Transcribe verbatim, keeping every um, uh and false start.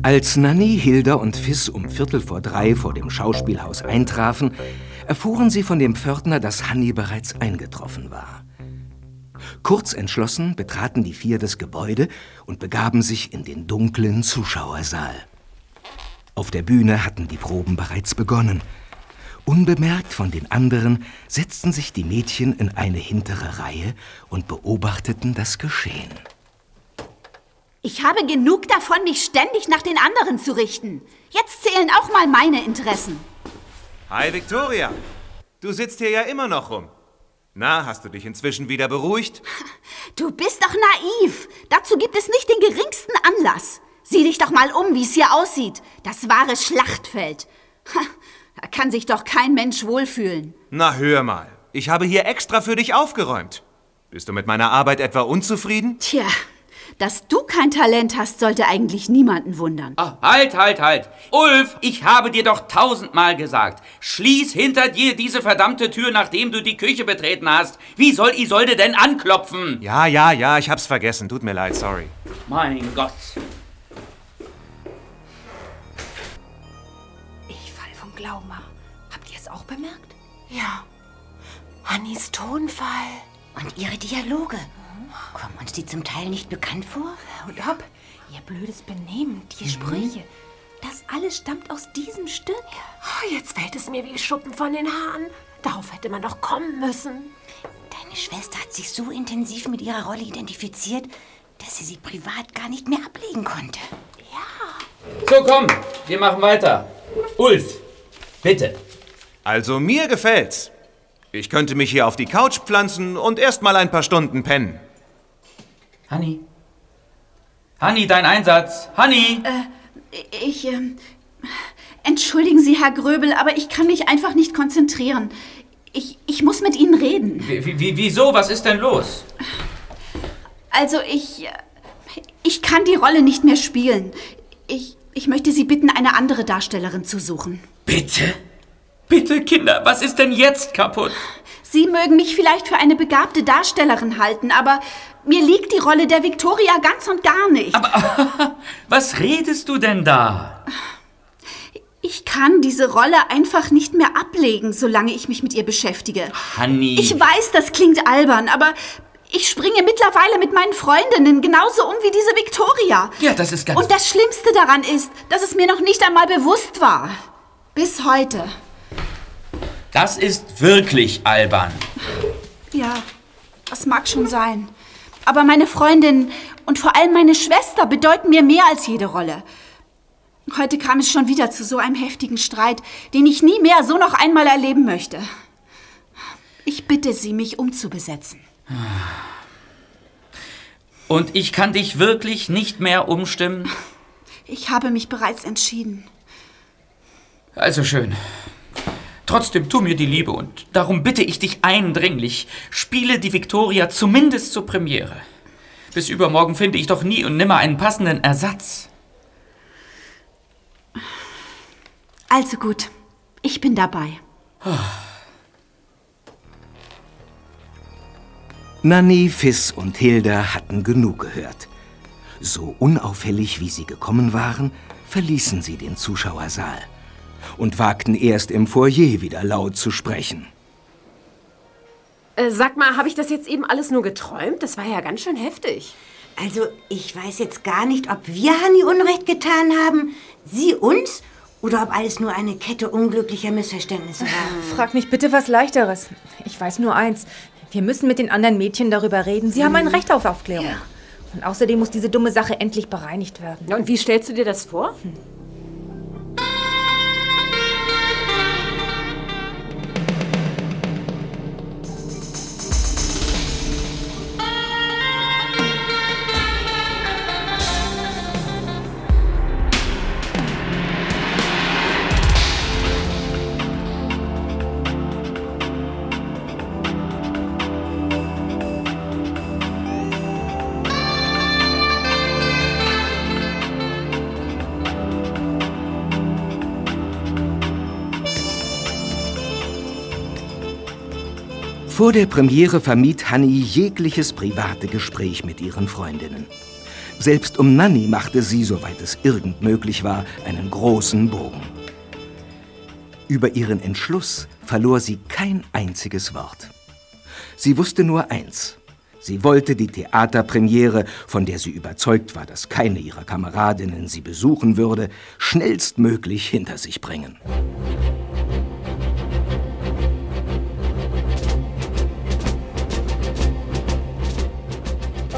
Als Nanny, Hilda und Fiss um Viertel vor drei vor dem Schauspielhaus eintrafen, erfuhren sie von dem Pförtner, dass Hanni bereits eingetroffen war. Kurz entschlossen betraten die vier das Gebäude und begaben sich in den dunklen Zuschauersaal. Auf der Bühne hatten die Proben bereits begonnen. Unbemerkt von den anderen setzten sich die Mädchen in eine hintere Reihe und beobachteten das Geschehen. Ich habe genug davon, mich ständig nach den anderen zu richten. Jetzt zählen auch mal meine Interessen. Hi, Victoria. Du sitzt hier ja immer noch rum. Na, hast du dich inzwischen wieder beruhigt? Du bist doch naiv. Dazu gibt es nicht den geringsten Anlass. Sieh dich doch mal um, wie es hier aussieht. Das wahre Schlachtfeld. Ha, da kann sich doch kein Mensch wohlfühlen. Na, hör mal. Ich habe hier extra für dich aufgeräumt. Bist du mit meiner Arbeit etwa unzufrieden? Tja, dass du kein Talent hast, sollte eigentlich niemanden wundern. Oh, halt, halt, halt. Ulf, ich habe dir doch tausendmal gesagt. Schließ hinter dir diese verdammte Tür, nachdem du die Küche betreten hast. Wie soll Isolde denn anklopfen? Ja, ja, ja, ich hab's vergessen. Tut mir leid, sorry. Mein Gott. Ich fall vom Glauben ab. Habt ihr es auch bemerkt? Ja. Hannis Tonfall. Und ihre Dialoge. Kommen uns die zum Teil nicht bekannt vor? Und ob ihr blödes Benehmen, die Sprüche, das alles stammt aus diesem Stück. Oh, jetzt fällt es mir wie Schuppen von den Haaren. Darauf hätte man doch kommen müssen. Deine Schwester hat sich so intensiv mit ihrer Rolle identifiziert, dass sie sie privat gar nicht mehr ablegen konnte. Ja. So, komm, wir machen weiter. Ulf, bitte. Also, mir gefällt's. Ich könnte mich hier auf die Couch pflanzen und erst mal ein paar Stunden pennen. Hanni? Hanni, dein Einsatz. Hanni! Äh, ich, äh, entschuldigen Sie, Herr Gröbel, aber ich kann mich einfach nicht konzentrieren. Ich, ich muss mit Ihnen reden. Wie, wie, wieso? Was ist denn los? Also, ich, ich kann die Rolle nicht mehr spielen. Ich, ich möchte Sie bitten, eine andere Darstellerin zu suchen. Bitte? Bitte, Kinder, was ist denn jetzt kaputt? Sie mögen mich vielleicht für eine begabte Darstellerin halten, aber mir liegt die Rolle der Victoria ganz und gar nicht. Aber was redest du denn da? Ich kann diese Rolle einfach nicht mehr ablegen, solange ich mich mit ihr beschäftige. Hanni. Ich weiß, das klingt albern, aber ich springe mittlerweile mit meinen Freundinnen genauso um wie diese Victoria. Ja, das ist ganz... Und das Schlimmste daran ist, dass es mir noch nicht einmal bewusst war. Bis heute. Das ist wirklich albern. Ja, das mag schon sein. Aber meine Freundin und vor allem meine Schwester bedeuten mir mehr als jede Rolle. Heute kam es schon wieder zu so einem heftigen Streit, den ich nie mehr so noch einmal erleben möchte. Ich bitte Sie, mich umzubesetzen. Und ich kann dich wirklich nicht mehr umstimmen? Ich habe mich bereits entschieden. Also schön. Trotzdem tu mir die Liebe und darum bitte ich dich eindringlich, spiele die Victoria zumindest zur Premiere. Bis übermorgen finde ich doch nie und nimmer einen passenden Ersatz. Also gut, ich bin dabei. Nanny, Fiss und Hilda hatten genug gehört. So unauffällig, wie sie gekommen waren, verließen sie den Zuschauersaal und wagten erst im Foyer wieder laut zu sprechen. Äh, sag mal, habe ich das jetzt eben alles nur geträumt? Das war ja ganz schön heftig. Also, ich weiß jetzt gar nicht, ob wir Hanni Unrecht getan haben, sie uns, oder ob alles nur eine Kette unglücklicher Missverständnisse war. Frag mich bitte was Leichteres. Ich weiß nur eins. Wir müssen mit den anderen Mädchen darüber reden. Sie mhm. haben ein Recht auf Aufklärung. Ja. Und außerdem muss diese dumme Sache endlich bereinigt werden. Und wie stellst du dir das vor? Hm. Vor der Premiere vermied Hanni jegliches private Gespräch mit ihren Freundinnen. Selbst um Nanny machte sie, soweit es irgend möglich war, einen großen Bogen. Über ihren Entschluss verlor sie kein einziges Wort. Sie wusste nur eins: Sie wollte die Theaterpremiere, von der sie überzeugt war, dass keine ihrer Kameradinnen sie besuchen würde, schnellstmöglich hinter sich bringen.